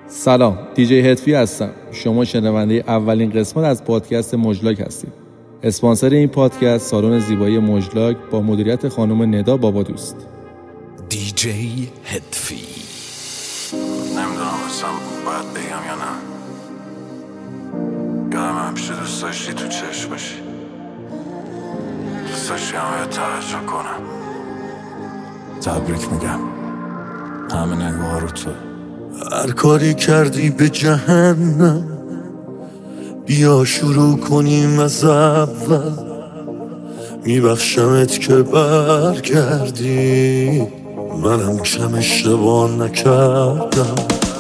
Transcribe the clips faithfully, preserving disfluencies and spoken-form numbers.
سلام، دیجی هدفی هستم. شما شنونده اولین قسمت از پادکست مژلاک هستید. اسپانسر این پادکست سالن زیبایی مژلاک با مدیریت خانم ندا بابادوست. دیجی هدفی. نمیدونم اصلا باید بگم یا نه. یادم همیشه دوست داشتی تو چشم باشی، دوست داشتی همه توجه کنم. تبریک میگم، همه نگاه رو تو. هر کاری کردی به جهنم، بیا شروع کنیم از اول. میبخشمت که برگردی، منم کم اشتباه نکردم.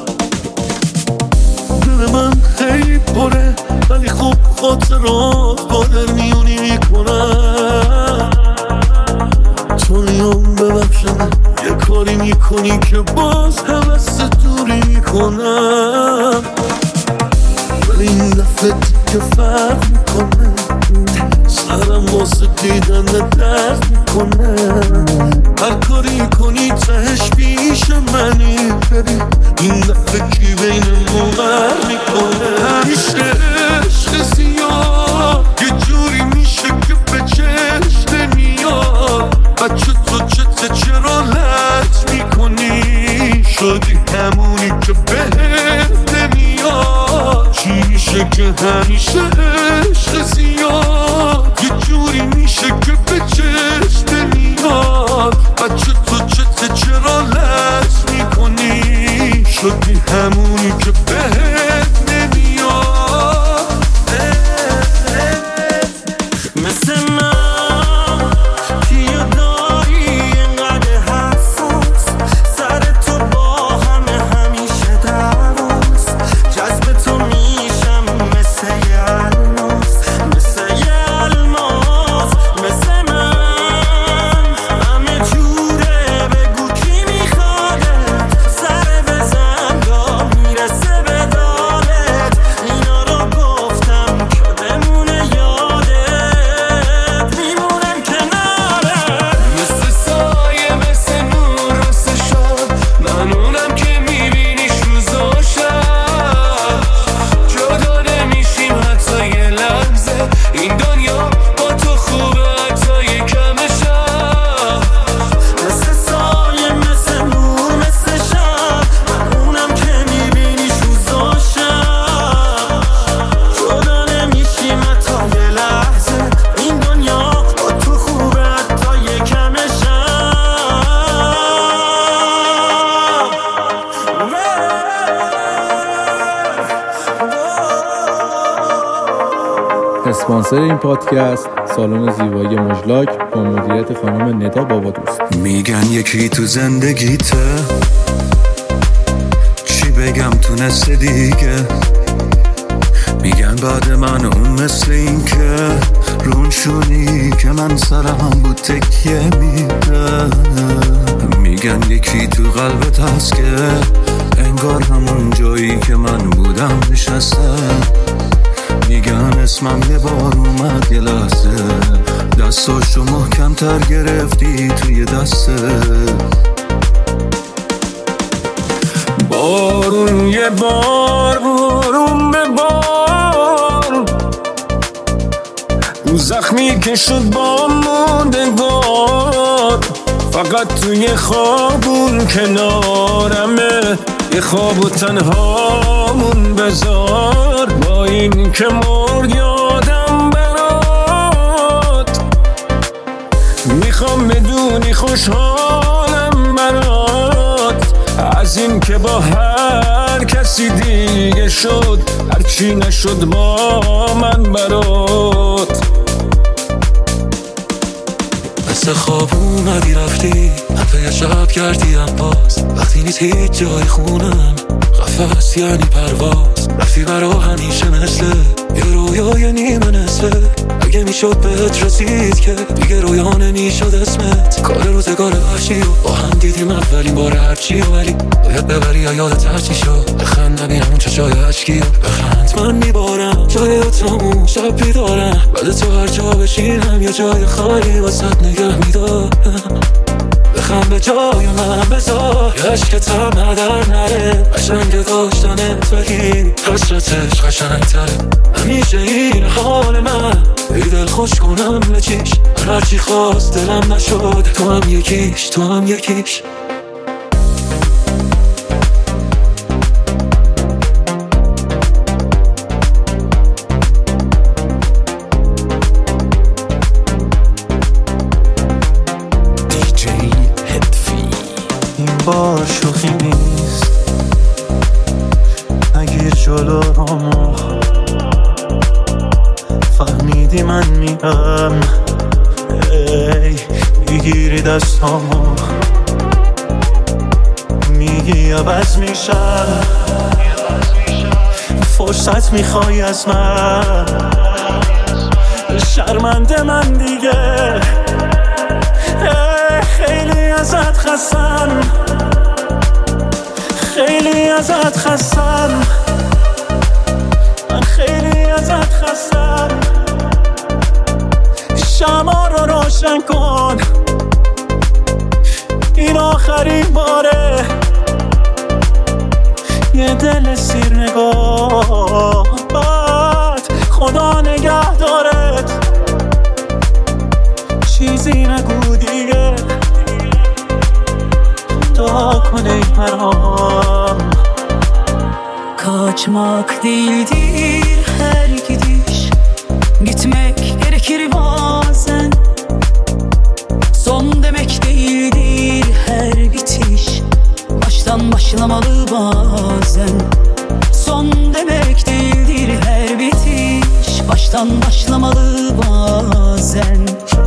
دل من خیلی پره ولی خوب خاطرات قادر میونی میکنم. تو میام ببخشم یه کاری میکنی که باز حوث دوری میکنم، ولی این دفعه که فرق میکنه، سرم واسه دیدن درد میکنه. هر کاری کنی تهش پیش منی، ببین این دفعه کی بین موقع میکنه. همیشه عشق زیاد یه جوری میشه که به چشم نمیاد. بچه تو چته چرا لط میکنی؟ شدی همونی که بهت نمیاد. چی میشه که همیشه عشق زیاد یه جوری میشه که به چشم نمیاد. بچه تو چته چرا لط میکنی؟ شدی همونی که بهت نمیاد. مثل من اسپانسر این پادکست سالن زیبایی مژلاک با مدیریت خانم ندا بابادوست. میگن یکی تو زندگیته، چی بگم تونسته دیگه. میگن بعد من اون مثل این که رونشونی که من سرم بود تکیه میده. میگن یکی تو قلبت هست که انگار همون جایی که من بودم نشسته. میگن اسمم یه بار اومد یه لحظه، دستاشو محکم تر گرفتی توی دسته. بارون یه بار بارون به بار، اون زخمی که شد با موندگار. فقط توی خوابون کنارمه، یه خواب و تنهامون بذار. با این که مرد یادم برات، میخوام بدونی خوشحالم برات. از این که با هر کسی دیگه شد، هرچی نشد با من برات. مثل خواب اومدی رفتی، حتی یه شب کردی هم باز. وقتی نیست هیچ جای خونم، قفس یعنی پرواز. رفتی برا همیشه مثل یه رویای نیمه نصفه. اگه میشد بهت رسید که دیگه رویا نمیشد اسمت. کار روزگار وحشی و با هم دیدیم اولین بار هرچی و ولی باید ببری یا یادت هرچی شد. بخند نبینم اون چشای عشقی و بخند من میبارم جای اتامون شب بیدارم. بعد تو هر جا بشینم یه جای خالی واسط نگه میدارم. بخم به جای من بذار یه عشقتم هدر نره. قشنگ داشتنت ولی حسرتش قشنگ تره. همیشه این حال من ای دل خوش کنم به چیش. هرچی خواست دلم نشد تو هم یکیش تو هم یکیش. بار شوخی نیست نگیر جلو رامو. فهمیدی من میرم ای میگیری دستامو. میگی عوض میشم فرصت میخوای از من. شرمنده من دیگه خیلی ازت خستم خیلی ازت خستم من خیلی ازت خستم. شما رو روشن کن این آخرین باره. یه دل سیر نگاه باد خدا نگه دارت. چیزی نگو دیگه dua kın ey haram. Kaçmak değildir her gidiş, gitmek gerekir bazen. Son demek değildir her bitiş, baştan başlamalı bazen. Son demek değildir her bitiş, baştan başlamalı bazen.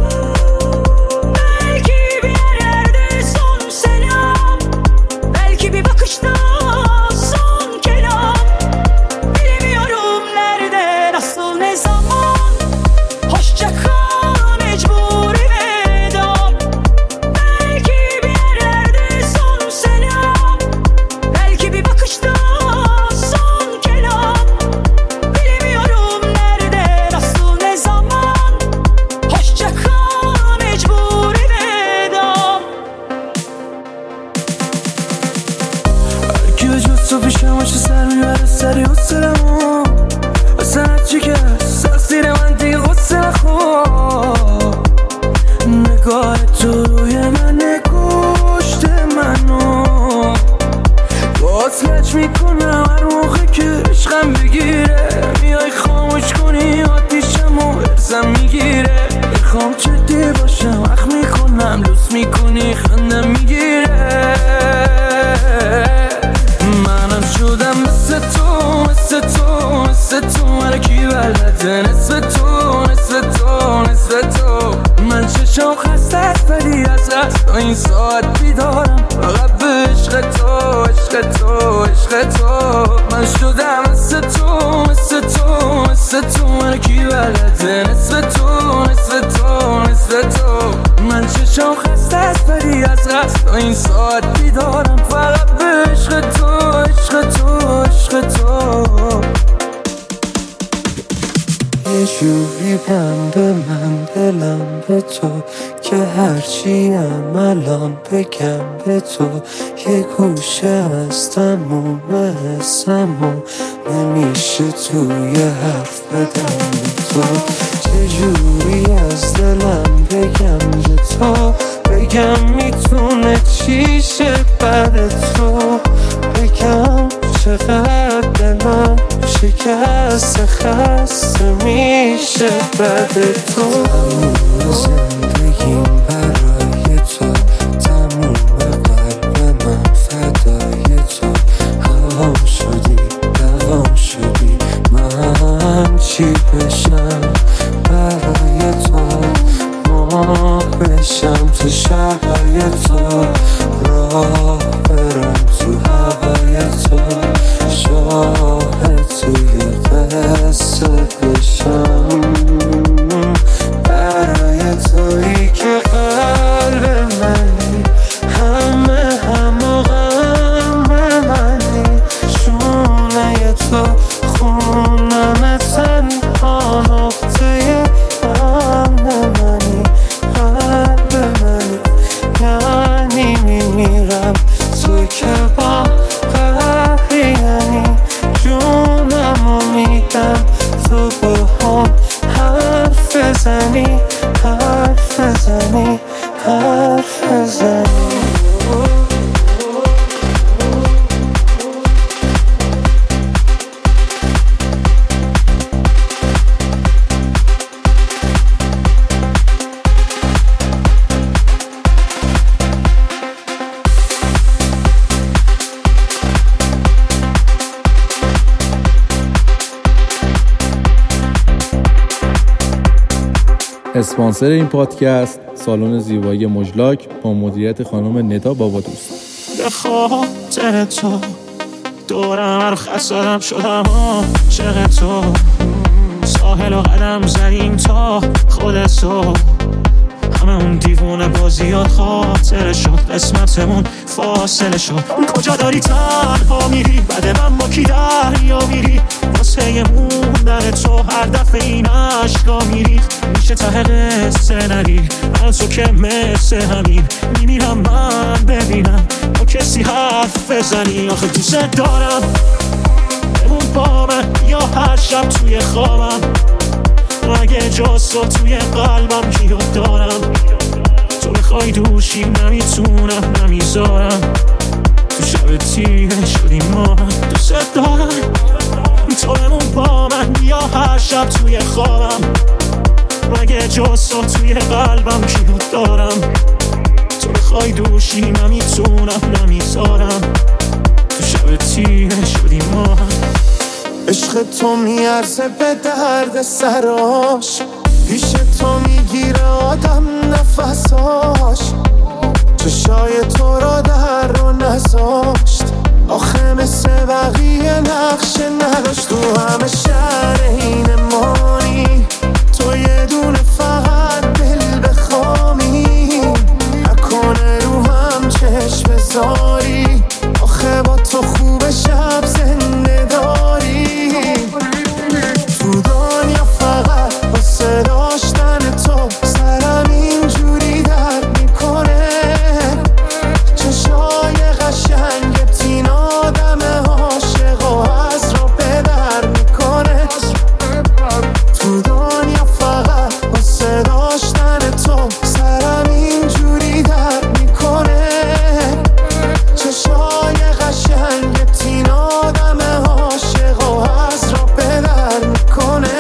این ساعت بیدارم فقط به عشق تو عشق تو عشق تو. من شدم مثل تو مثل تو مثل تو. من کی بلده نصف تو نصف تو نصف تو. من چشم خسته است ولی از قصد این ساعت بیدارم فقط به عشق تو عشق تو عشق تو. یه جوری بنده من دلم به تو که هرچیم الان بگم به تو. یه گوشه از تموم حسمو نمیشه توی حرف بدم تو. چجوری از دلم بگم به تو. بگم میتونه چی شه بعد تو. بگم چقدر دلم شکست خسته میشه بعد تو. تموم زندگیم برای تو، تموم قلب من فدای تو. هوام شدی دوام شدی من چی بشم برای تو. ماه بشم تو شهرهای تو، راه برم تو هوای تو. شاه توی قصه بشم. بزنی، حرف بزنی، حرف بزنی. اسپانسر این پادکست سالن زیبایی مژلاک با مدیریت خانم ندا بابادوست. به خاطر تو دورم رو خسارم شدم عاشق تو، ساحل و قدم زدیم تا خودتو، همه اون دیوونه بازیات خاطر شد، قسمتمون فاصله شد. کجا داری تنها میری بعد من با کی دریا میری، واسه موندن تو هر دفعه این عشقا میری، میشه ته قصه نری از تو که مثل همین میمیرم من ببینم با کسی حرف بزنی. آخه دوست دارم بمون با من یا هر شب توی خوابم، اگه جز تو توی قلبم کیو دارم، تو بخوای دوشی نمیتونم نمیذارم، تو شب تیره شدیم ما دوست دارم، تو بمون با من یا هر شب توی خوابم، اگه جز تو توی قلبم کیو دارم، تو بخوای دوشی نمیتونم نمیذارم، تو شب تیره شدیم ما. عشق تو میارزه به درد سراش، پیش تو میگیره آدم نفساش، چشای تو را در رو نذاشت، آخه مثل بقیه نقشه نداشت، تو همه شهر این مانی، تو یه دونه فقط دل بخوامی، نکنه رو هم چشم بذاری، آخه با تو خوب شب زنده داری، تو دنیا فقط واسه داشتن تو سرم اینجوری درد میکنه، چشای قشنگ تین آدم عاشق و از رو پدر میکنه، تو دنیا فقط واسه داشتن تو سرم اینجوری درد میکنه، چشای قشنگ تین آدم عاشق و از رو پدر میکنه.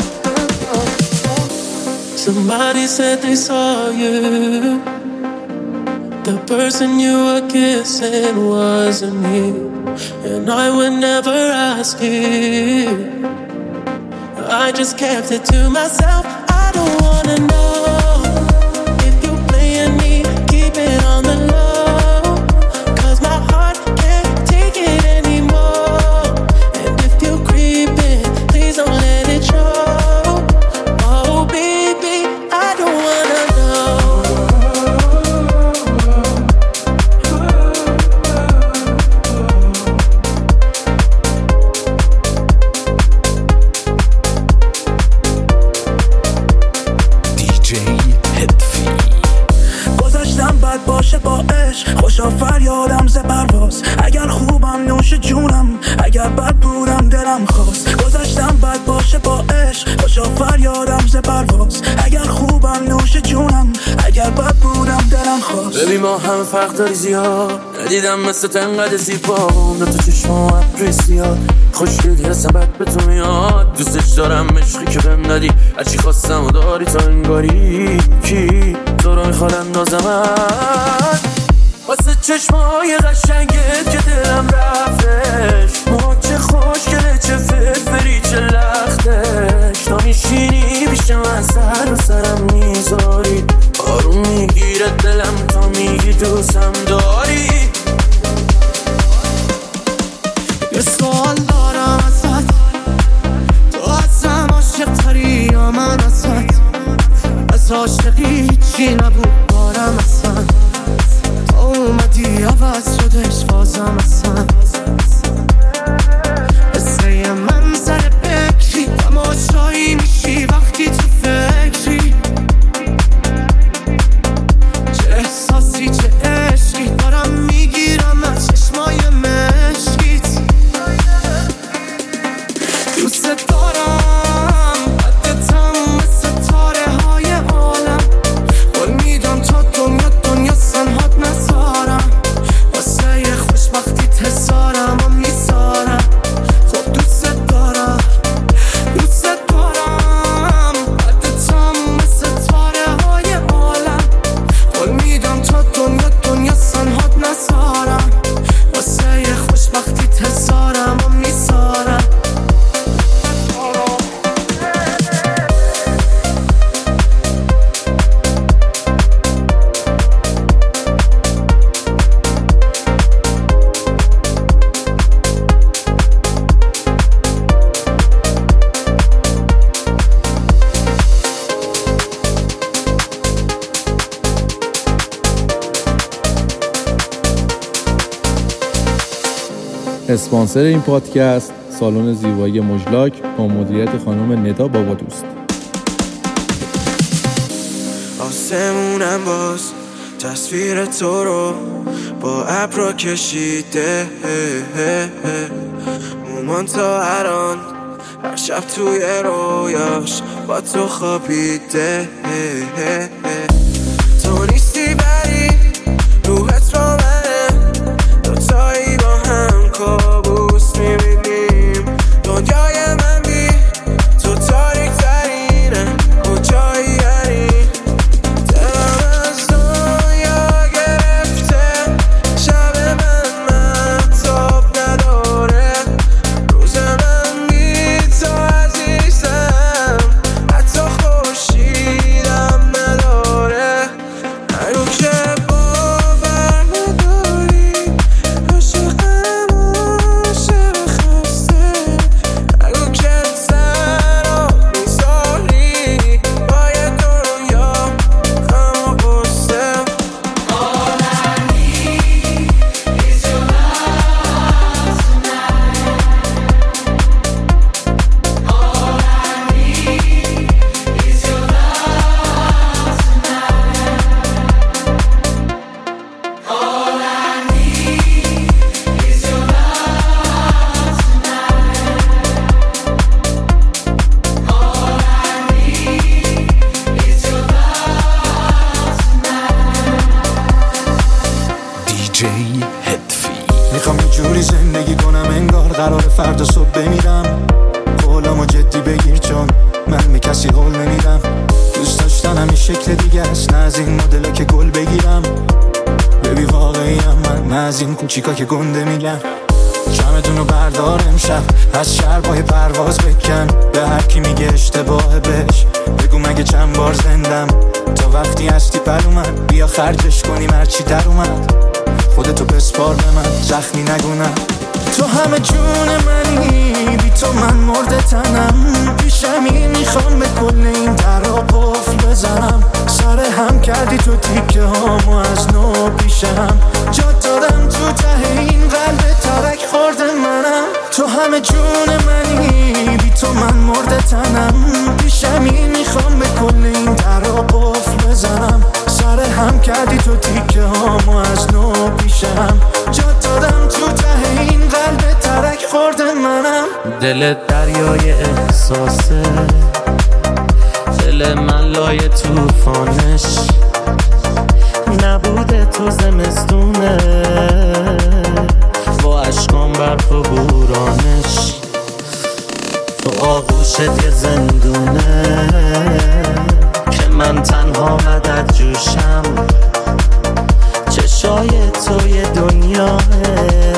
Somebody said they saw you, the person you were kissing wasn't you, and I would never ask you, I just kept it to myself. I don't wanna know if you're playing me, keep it on the low, cause my heart can't take it anymore, and if you're creeping, please don't let it show. Oh baby, I don't wanna know. دی جی هدفی. گذاشتم بد باشه با عشق، خوشا فریادم ز پرواز، اگر خوبم نوش جونم، اگر بد بودم دلم خواست، گذاشتم بد باشه با عشق، خوشا فریادم ز پرواز، اگر خوبم نوش جونم، اگر بد بودم دلم خواست. ببین ما هم فرق داری زیاد، ندیدم مثل تنقدر زیبا، دو تا چشم و ابری سیاد، خوشگلی هستم بد به تو میاد، دوستش دارم عشقی که بهم ندی، هرچی خواستم و داری تا انگاری، کی تو رو میخواد اندازمت، واسه چشمای قشنگت که دلم رفتش، ما چه خوشگله چه فرفری چه لختش، تا میشینی پیش من سر و سرم میذاری، آروم میگیره دلم تا میگی دوستم داری. یه سوال دارم ازت، تو ازم عاشق تری یا من ازت، از عاشقی چی نبود بارم اصلا، تا اومدی عوض شدش بازم اصلا، قصه من سر بکری تماشایی میشی وقتی تو فکری، چه احساسی چه عشقی دارم میگیرم از چشمای مشکیت، دوست دارم قدتم مثل ستاره های اسپانسر این پادکست سالن زیبایی مژلاک با مدیریت خانم ندا بابادوست. آسمونم باز تصویر تو رو با ابرا کشیده، مومان تا الان هر شب توی رویاش با تو خوابیده. تو نیستی ولی روحت با منه، دوتایی با هم کابوس میبینیم. دنیای من بی تو تاریک ترینه، کجایی یعنی دلم از دنیا گرفته، شب من مهتاب نداره، روز من بی تو عزیزم حتی خورشیدم نداره. هنو که باور نداری عاشقم عاشق خسته، هنو که تنها میذاری باید دنیا غم و غصه. All I need is your love tonight. All I need is your love tonight. All I need is your love tonight. All I need is your love tonight. دیجی هدفی. میخوام یه جوری زندگی کنم انگار قرار فردا صبح بمیرم. قولامو جدی بگیر چون من به کسی قول نمیدم. دوست داشتنم این شکل دیگه است، نه از این مدلا که گل بگیرم. ببی واقعی هم من، نه از این کوچیکا که گنده میگن. شمتونو بردار امشب از شربای پرواز بکن، به هر کی میگه اشتباه بهش بگو مگه چند بار زندم. تا وقتی هستی پر اومد بیا خرجش کنیم هرچی در اومد. خودتو بسپار به من زخمی نگونم. تو همه جون منی، بی تو من مرده تنم. پیشمی میخوام به کل این درا قفل بزنم. سر هم کردی تو تیکه هامو از نو پیشم. جا دادم تو ته این قلب ترک خورده منم. تو همه جون منی، بی تو من مرده تنم. پیشمی میخوام به کل این درا قفل بزنم. سر هم کردی تو تیکه هامو از نو پیشم. جا دادم تو ته این قلب ترک خورده منم. دل دریای احساسه، دل من لای توفانش. نبوده تو زمستونه، با عشقام برف و بورانش. تو آغوشت یه زندونه که من تنها مدد جوشم. چشای تو یه دنیاه